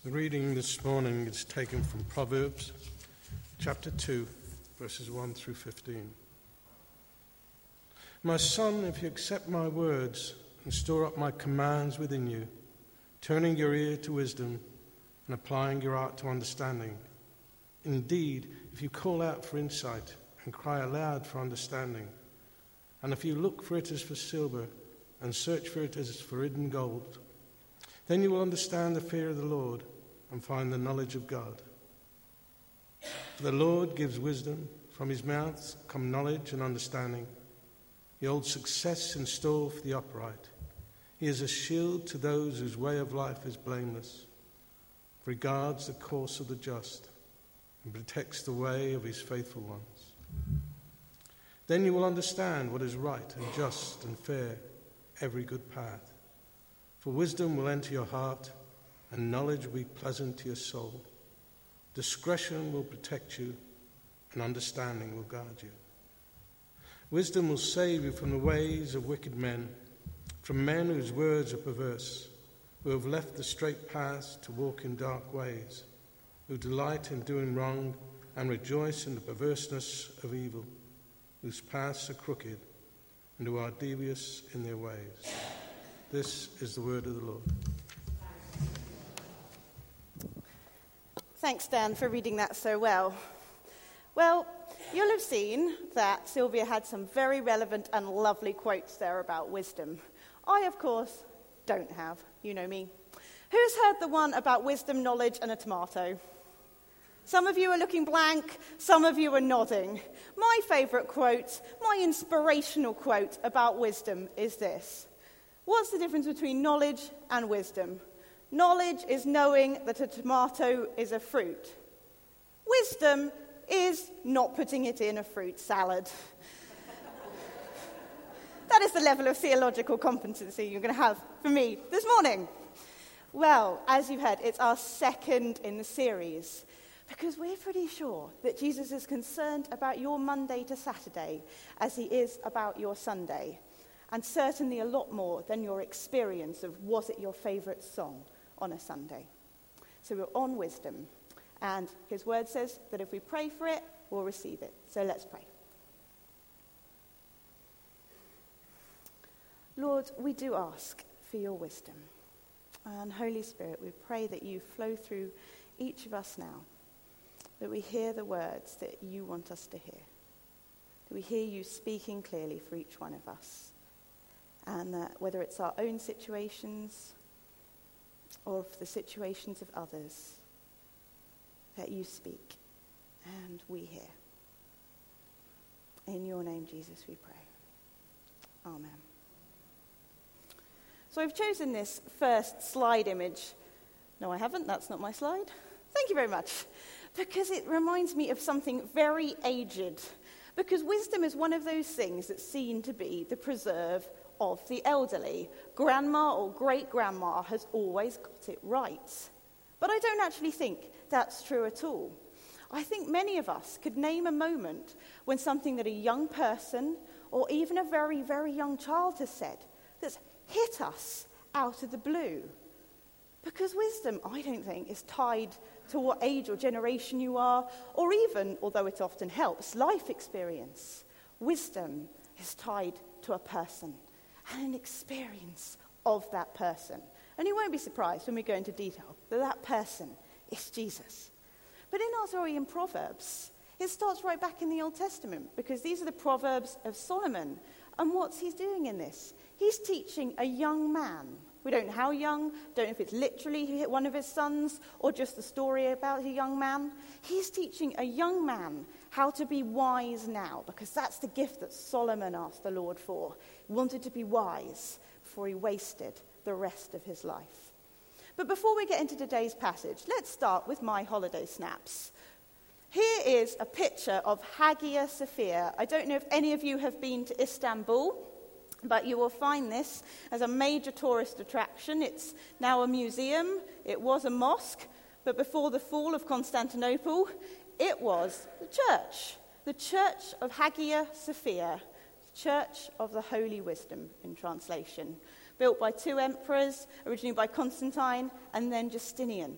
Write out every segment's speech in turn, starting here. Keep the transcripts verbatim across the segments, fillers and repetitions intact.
The reading this morning is taken from Proverbs chapter two, verses one through fifteen. My son, if you accept my words and store up my commands within you, turning your ear to wisdom and applying your heart to understanding, indeed, if you call out for insight and cry aloud for understanding, and if you look for it as for silver and search for it as for hidden gold, then you will understand the fear of the Lord and find the knowledge of God. For the Lord gives wisdom, from his mouth come knowledge and understanding. He holds success in store for the upright. He is a shield to those whose way of life is blameless, regards the course of the just, and protects the way of his faithful ones. Then you will understand what is right and just and fair, every good path. For wisdom will enter your heart, and knowledge will be pleasant to your soul. Discretion will protect you, and understanding will guard you. Wisdom will save you from the ways of wicked men, from men whose words are perverse, who have left the straight paths to walk in dark ways, who delight in doing wrong and rejoice in the perverseness of evil, whose paths are crooked and who are devious in their ways. This is the word of the Lord. Thanks, Dan, for reading that so well. Well, you'll have seen that Sylvia had some very relevant and lovely quotes there about wisdom. I, of course, don't have. You know me. Who's heard the one about wisdom, knowledge, and a tomato? Some of you are looking blank, some of you are nodding. My favourite quote, my inspirational quote about wisdom is this. What's the difference between knowledge and wisdom? Knowledge is knowing that a tomato is a fruit. Wisdom is not putting it in a fruit salad. That is the level of theological competency you're going to have for me this morning. Well, as you've heard, it's our second in the series, because we're pretty sure that Jesus is concerned about your Monday to Saturday as he is about your Sunday, and certainly a lot more than your experience of was it your favourite song on a Sunday. So we're on wisdom, and his word says that if we pray for it, we'll receive it. So let's pray. Lord, we do ask for your wisdom. And Holy Spirit, we pray that you flow through each of us now, that we hear the words that you want us to hear, that we hear you speaking clearly for each one of us, and that whether it's our own situations or the situations of others, that you speak and we hear. In your name, Jesus, we pray. Amen. So I've chosen this first slide image. No, I haven't. That's not my slide. Thank you very much. Because it reminds me of something very aged. Because wisdom is one of those things that's seen to be the preserve of the elderly. Grandma or great-grandma has always got it right. But I don't actually think that's true at all. I think many of us could name a moment when something that a young person or even a very, very young child has said that's hit us out of the blue. Because wisdom, I don't think, is tied to what age or generation you are, or even, although it often helps, life experience. Wisdom is tied to a person and an experience of that person. And you won't be surprised when we go into detail that that person is Jesus. But in our story in Proverbs, it starts right back in the Old Testament, because these are the Proverbs of Solomon. And what's he doing in this? He's teaching a young man. We don't know how young, don't know if it's literally one of his sons or just a story about a young man. He's teaching a young man how to be wise now, because that's the gift that Solomon asked the Lord for. He wanted to be wise before he wasted the rest of his life. But before we get into today's passage, let's start with my holiday snaps. Here is a picture of Hagia Sophia. I don't know if any of you have been to Istanbul, but you will find this as a major tourist attraction. It's now a museum. It was a mosque, but before the fall of Constantinople, it was the church, the Church of Hagia Sophia, Church of the Holy Wisdom in translation, built by two emperors, originally by Constantine and then Justinian.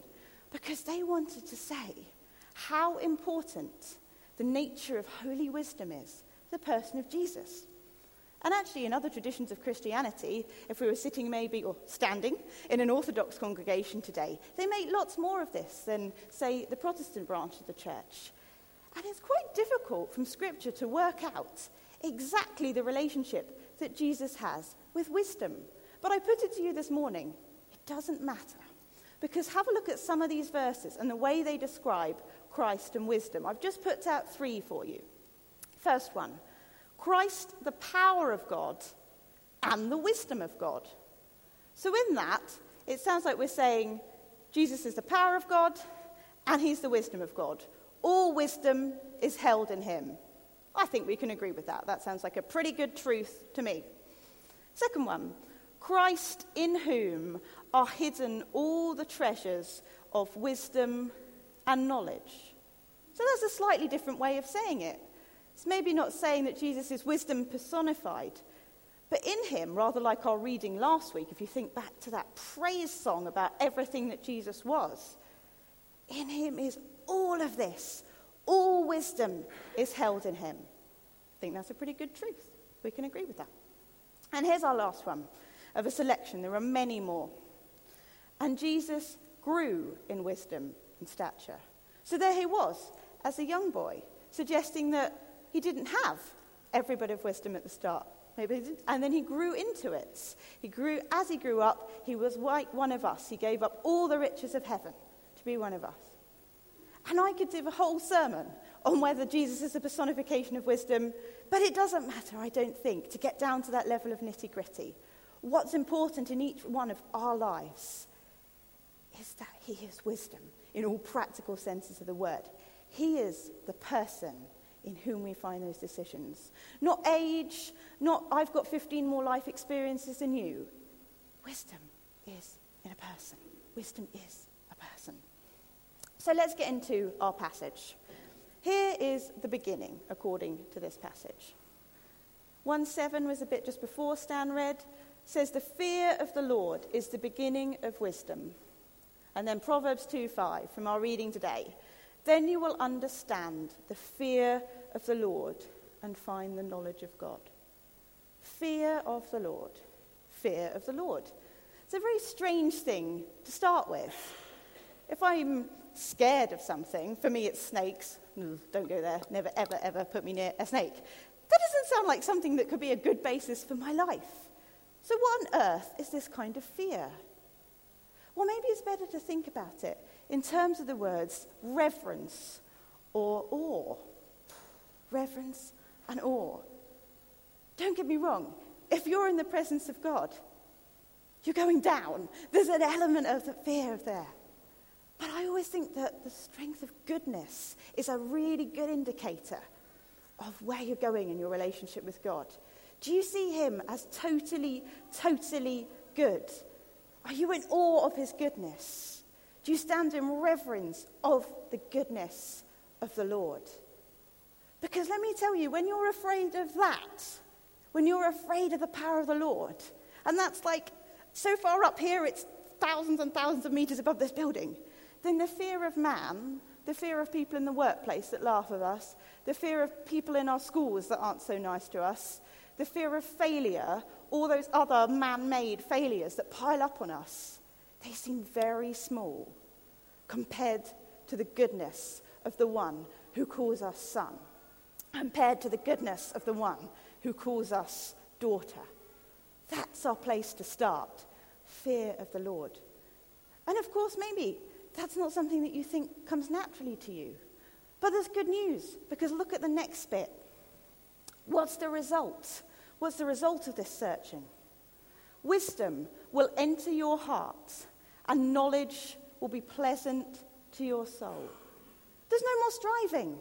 because they wanted to say how important the nature of holy wisdom is, the person of Jesus. And actually, in other traditions of Christianity, if we were sitting maybe, or standing, in an Orthodox congregation today, they make lots more of this than, say, the Protestant branch of the church. And it's quite difficult from Scripture to work out exactly the relationship that Jesus has with wisdom. But I put it to you this morning, it doesn't matter. Because have a look at some of these verses and the way they describe Christ and wisdom. I've just put out three for you. First one, Christ, the power of God, and the wisdom of God. So in that, it sounds like we're saying Jesus is the power of God, and he's the wisdom of God. All wisdom is held in him. I think we can agree with that. That sounds like a pretty good truth to me. Second one, Christ in whom are hidden all the treasures of wisdom and knowledge. So that's a slightly different way of saying it. It's maybe not saying that Jesus is wisdom personified, but in him, rather like our reading last week, if you think back to that praise song about everything that Jesus was, in him is all of this. All wisdom is held in him. I think that's a pretty good truth. We can agree with that. And here's our last one of a selection. There are many more. And Jesus grew in wisdom and stature. So there he was, as a young boy, suggesting that he didn't have every bit of wisdom at the start. Maybe he didn't. And then he grew into it. He grew, as he grew up, he was like one of us. He gave up all the riches of heaven to be one of us. And I could give a whole sermon on whether Jesus is a personification of wisdom, but it doesn't matter, I don't think, to get down to that level of nitty-gritty. What's important in each one of our lives is that he is wisdom in all practical senses of the word. He is the person in whom we find those decisions. Not age, not I've got fifteen more life experiences than you. Wisdom is in a person. Wisdom is a person. So let's get into our passage. Here is the beginning, according to this passage. one seven was a bit just before Stan read. Says, the fear of the Lord is the beginning of wisdom. And then Proverbs two five from our reading today. Then you will understand the fear of the Lord and find the knowledge of God. Fear of the Lord. Fear of the Lord. It's a very strange thing to start with. If I'm scared of something, for me it's snakes. Don't go there. Never, ever, ever put me near a snake. That doesn't sound like something that could be a good basis for my life. So what on earth is this kind of fear? Well, maybe it's better to think about it in terms of the words reverence or awe. Reverence and awe. Don't get me wrong. If you're in the presence of God, you're going down. There's an element of the fear there. But I always think that the strength of goodness is a really good indicator of where you're going in your relationship with God. Do you see him as totally, totally good? Are you in awe of his goodness? Do you stand in reverence of the goodness of the Lord? Because let me tell you, when you're afraid of that, when you're afraid of the power of the Lord, and that's like so far up here, it's thousands and thousands of meters above this building, then the fear of man, the fear of people in the workplace that laugh at us, the fear of people in our schools that aren't so nice to us, the fear of failure, all those other man-made failures that pile up on us, they seem very small compared to the goodness of the one who calls us son, compared to the goodness of the one who calls us daughter. That's our place to start, fear of the Lord. And of course, maybe that's not something that you think comes naturally to you. But there's good news, because look at the next bit. What's the result? What's the result of this searching? Wisdom will enter your heart, and knowledge will be pleasant to your soul. There's no more striving.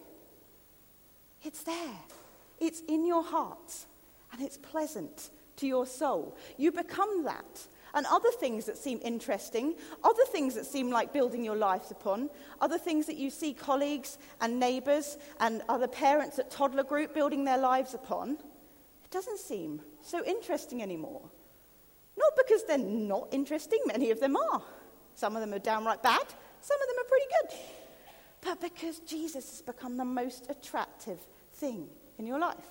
It's there. It's in your heart, and it's pleasant to your soul. You become that. And other things that seem interesting, other things that seem like building your lives upon, other things that you see colleagues and neighbours and other parents at toddler group building their lives upon, it doesn't seem so interesting anymore. Not because they're not interesting, many of them are. Some of them are downright bad, Some of them are pretty good. But because Jesus has become the most attractive thing in your life.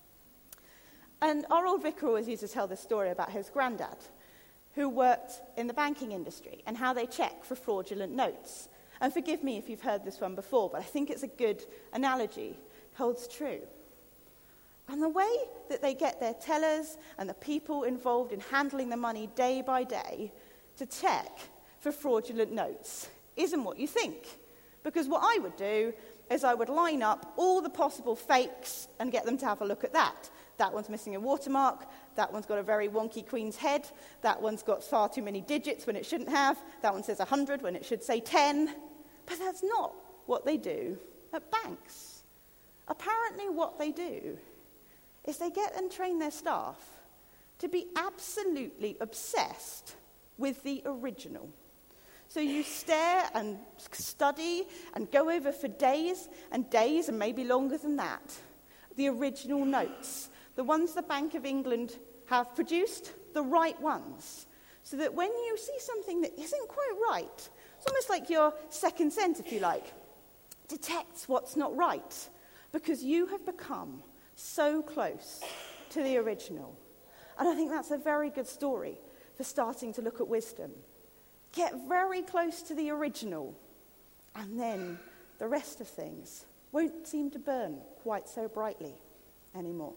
And our old vicar always used to tell this story about his granddad, who worked in the banking industry, and how they check for fraudulent notes. And forgive me if you've heard this one before, but I think it's a good analogy. It holds true. And the way that they get their tellers and the people involved in handling the money day by day to check for fraudulent notes isn't what you think. Because what I would do is I would line up all the possible fakes and get them to have a look at that. That one's missing a watermark. That one's got a very wonky Queen's head. That one's got far too many digits when it shouldn't have. That one says one hundred when it should say ten. But that's not what they do at banks. Apparently what they do is they get and train their staff to be absolutely obsessed with the original. So you stare and study and go over for days and days and maybe longer than that, the original notes, the ones the Bank of England have produced, the right ones, so that when you see something that isn't quite right, it's almost like your second sense, if you like, detects what's not right, because you have become so close to the original. And I think that's a very good story for starting to look at wisdom. Get very close to the original, and then the rest of things won't seem to burn quite so brightly anymore.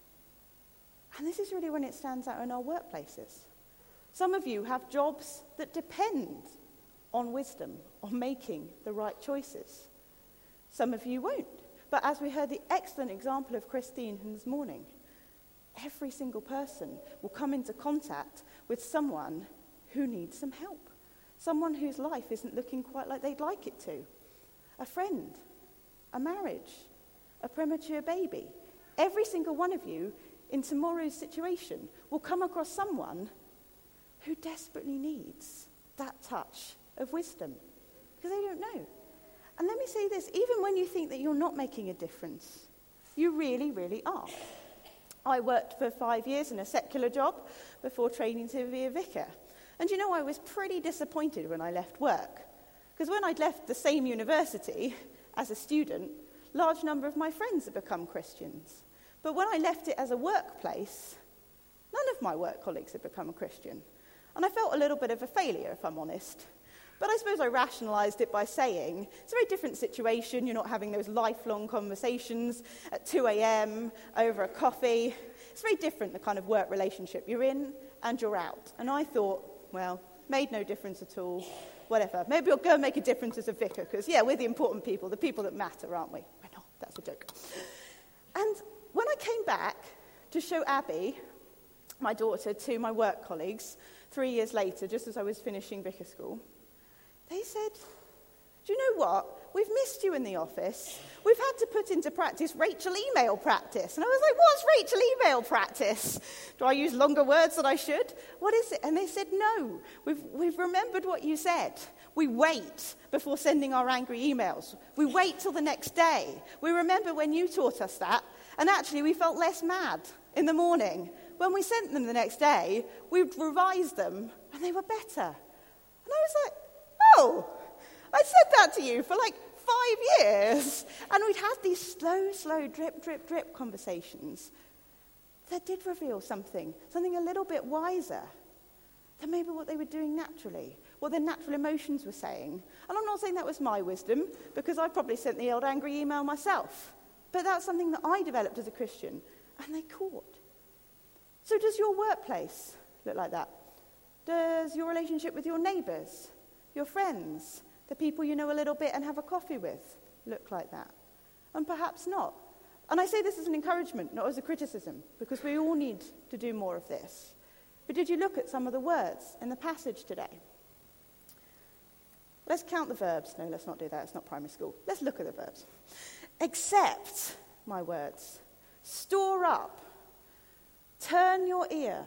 And this is really when it stands out in our workplaces. Some of you have jobs that depend on wisdom, on making the right choices. Some of you won't. But as we heard the excellent example of Christine this morning, every single person will come into contact with someone who needs some help. Someone whose life isn't looking quite like they'd like it to. A friend, a marriage, a premature baby. Every single one of you in tomorrow's situation will come across someone who desperately needs that touch of wisdom because they don't know. And let me say this, even when you think that you're not making a difference, you really, really are. I worked for five years in a secular job before training to be a vicar. And you know, I was pretty disappointed when I left work. Because when I'd left the same university as a student, a large number of my friends had become Christians. But when I left it as a workplace, none of my work colleagues had become a Christian. And I felt a little bit of a failure, if I'm honest. But I suppose I rationalised it by saying, it's a very different situation. You're not having those lifelong conversations at two a.m. over a coffee. It's very different, the kind of work relationship you're in and you're out. And I thought, well, made no difference at all, whatever. Maybe I'll go and make a difference as a vicar, because, yeah, we're the important people, the people that matter, aren't we? We're not, that's a joke. And when I came back to show Abby, my daughter, to my work colleagues, three years later, just as I was finishing vicar school, they said, do you know what? We've missed you in the office. We've had to put into practice Rachel email practice. And I was like, what's Rachel email practice? Do I use longer words than I should? What is it? And they said, no, we've, we've remembered what you said. We wait before sending our angry emails. We wait till the next day. We remember when you taught us that. And actually, we felt less mad in the morning. When we sent them the next day, we revised them, and they were better. And I was like, oh, I said that to you for like five years. And we'd had these slow, slow, drip, drip, drip conversations that did reveal something, something a little bit wiser than maybe what they were doing naturally, what their natural emotions were saying. And I'm not saying that was my wisdom, because I probably sent the old angry email myself. But that's something that I developed as a Christian, and they caught. So does your workplace look like that? Does your relationship with your neighbours, your friends, the people you know a little bit and have a coffee with, look like that? And perhaps not. And I say this as an encouragement, not as a criticism, because we all need to do more of this. But did you look at some of the words in the passage today? Let's count the verbs. No, let's not do that. It's not primary school. Let's look at the verbs. Accept my words. Store up. Turn your ear.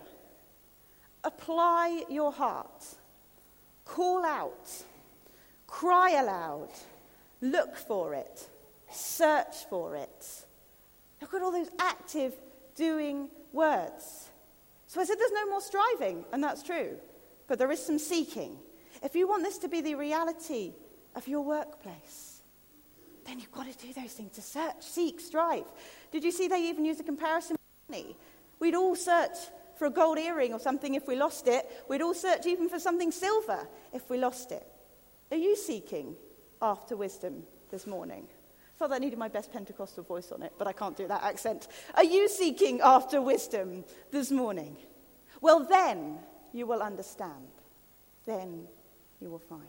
Apply your heart. Call out. Cry aloud. Look for it. Search for it. Look at all those active doing words. So I said there's no more striving, and that's true. But there is some seeking. If you want this to be the reality of your workplace, then you've got to do those things, to search, seek, strive. Did you see they even use a comparison with money? We'd all search for a gold earring or something if we lost it. We'd all search even for something silver if we lost it. Are you seeking after wisdom this morning? I thought I needed my best Pentecostal voice on it, but I can't do that accent. Are you seeking after wisdom this morning? Well, then you will understand. Then you will find.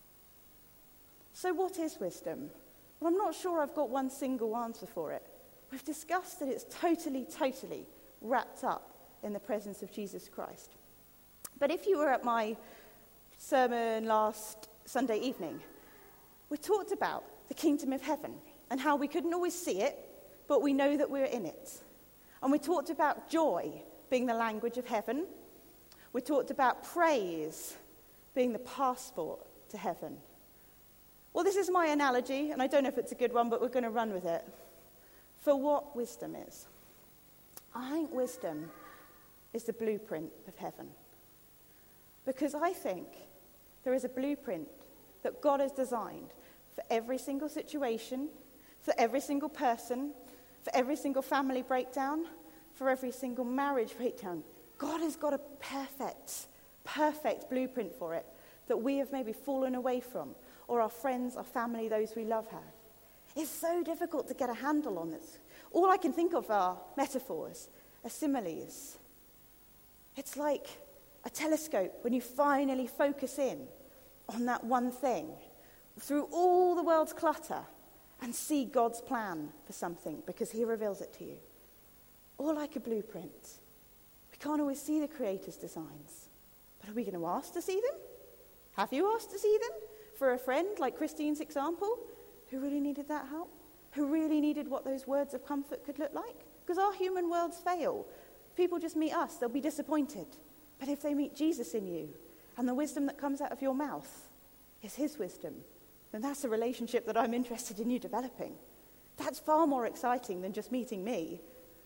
So what is wisdom? Well, I'm not sure I've got one single answer for it. We've discussed that it's totally, totally wrapped up in the presence of Jesus Christ. But if you were at my sermon last Sunday evening, we talked about the kingdom of heaven and how we couldn't always see it, but we know that we're in it. And we talked about joy being the language of heaven. We talked about praise being the passport to heaven. Well, this is my analogy, and I don't know if it's a good one, but we're going to run with it, for what wisdom is. I think wisdom is the blueprint of heaven. Because I think there is a blueprint that God has designed for every single situation, for every single person, for every single family breakdown, for every single marriage breakdown. God has got a perfect, perfect blueprint for it that we have maybe fallen away from, or our friends, our family, those we love have. It's so difficult to get a handle on this. All I can think of are metaphors, are similes. It's like a telescope when you finally focus in on that one thing through all the world's clutter and see God's plan for something because he reveals it to you. Or like a blueprint. We can't always see the Creator's designs, but are we going to ask to see them? Have you asked to see them? For a friend like Christine's example, who really needed that help? Who really needed what those words of comfort could look like? Because our human worlds fail. If people just meet us, they'll be disappointed. But if they meet Jesus in you, and the wisdom that comes out of your mouth is his wisdom, then that's a relationship that I'm interested in you developing. That's far more exciting than just meeting me.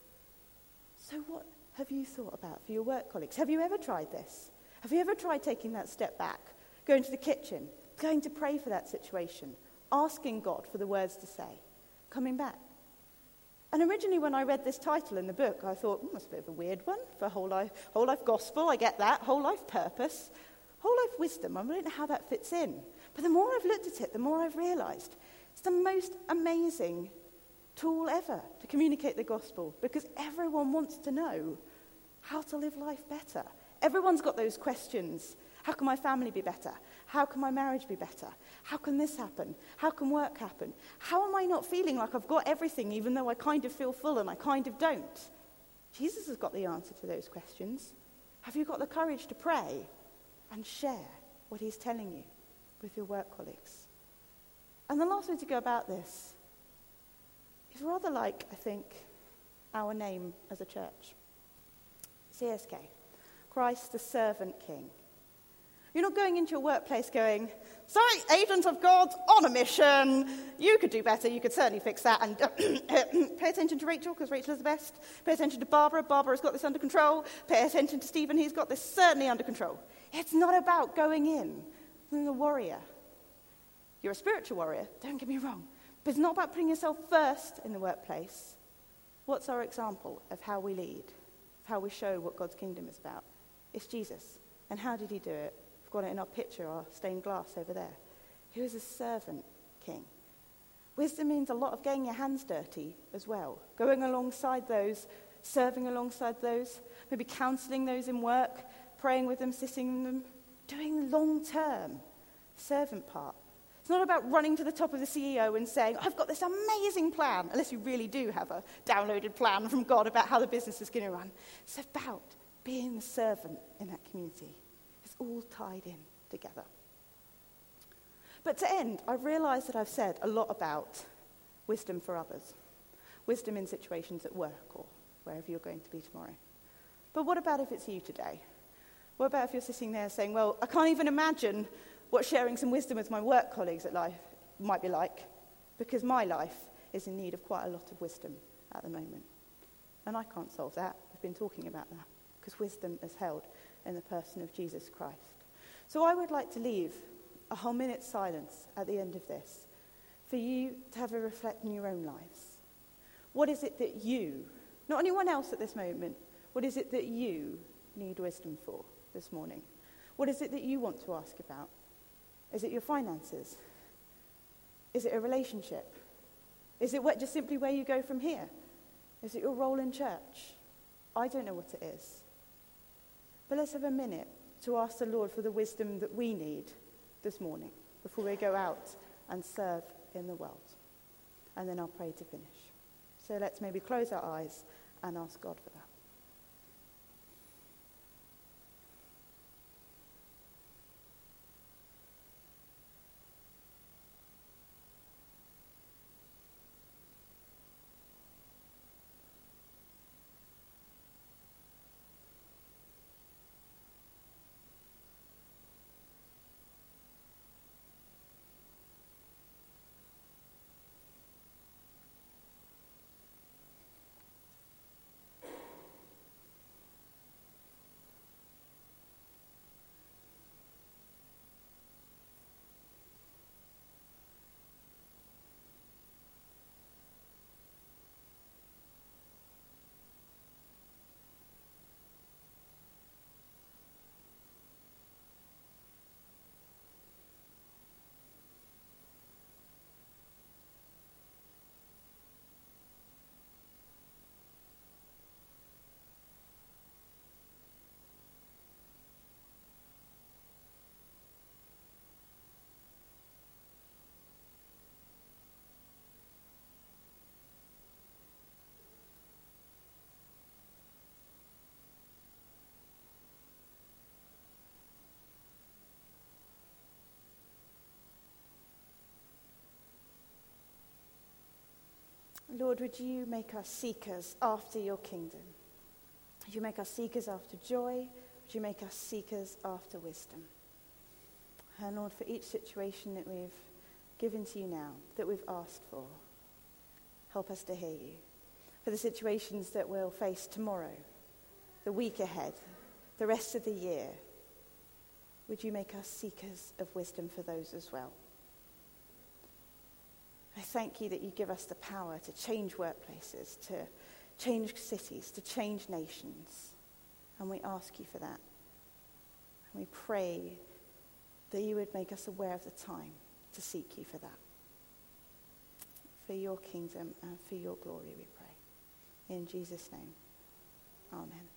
So what have you thought about for your work colleagues? Have you ever tried this? Have you ever tried taking that step back, going to the kitchen, going to pray for that situation, asking God for the words to say, coming back? And originally when I read this title in the book, I thought, oh, that's a bit of a weird one for whole life, whole life gospel, I get that, whole life purpose, whole life wisdom, I don't know how that fits in. But the more I've looked at it, the more I've realized it's the most amazing tool ever to communicate the gospel, because everyone wants to know how to live life better. Everyone's got those questions. How can my family be better? How can my marriage be better? How can this happen? How can work happen? How am I not feeling like I've got everything even though I kind of feel full and I kind of don't? Jesus has got the answer to those questions. Have you got the courage to pray and share what he's telling you with your work colleagues? And the last way to go about this is rather like, I think, our name as a church. C S K, Christ the Servant King. You're not going into your workplace going, sorry, agent of God on a mission. You could do better. You could certainly fix that. And pay attention to Rachel, because Rachel is the best. Pay attention to Barbara. Barbara's got this under control. Pay attention to Stephen. He's got this certainly under control. It's not about going in being a warrior. You're a spiritual warrior, don't get me wrong. But it's not about putting yourself first in the workplace. What's our example of how we lead, of how we show what God's kingdom is about? It's Jesus. And how did he do it? Got it in our picture, our stained glass over there. He was a servant king. Wisdom means a lot of getting your hands dirty as well. Going alongside those, serving alongside those, maybe counseling those in work, praying with them, sitting with them, doing the long-term servant part. It's not about running to the top of the C E O and saying, I've got this amazing plan, unless you really do have a downloaded plan from God about how the business is going to run. It's about being the servant in that community. It's all tied in together. But to end, I've realized that I've said a lot about wisdom for others. Wisdom in situations at work or wherever you're going to be tomorrow. But what about if it's you today? What about if you're sitting there saying, well, I can't even imagine what sharing some wisdom with my work colleagues at life might be like, because my life is in need of quite a lot of wisdom at the moment. And I can't solve that. We've been talking about that, because wisdom is held in the person of Jesus Christ. So I would like to leave a whole minute's silence at the end of this, for you to have a reflect in your own lives. What is it that you, not anyone else at this moment, what is it that you need wisdom for this morning? What is it that you want to ask about? Is it your finances? Is it a relationship? Is it what, just simply where you go from here? Is it your role in church? I don't know what it is. But let's have a minute to ask the Lord for the wisdom that we need this morning before we go out and serve in the world. And then I'll pray to finish. So let's maybe close our eyes and ask God for that. Lord, would you make us seekers after your kingdom? Would you make us seekers after joy? Would you make us seekers after wisdom? And Lord, for each situation that we've given to you now, that we've asked for, help us to hear you. For the situations that we'll face tomorrow, the week ahead, the rest of the year, would you make us seekers of wisdom for those as well? I thank you that you give us the power to change workplaces, to change cities, to change nations. And we ask you for that. And we pray that you would make us aware of the time to seek you for that. For your kingdom and for your glory, we pray. In Jesus' name, amen.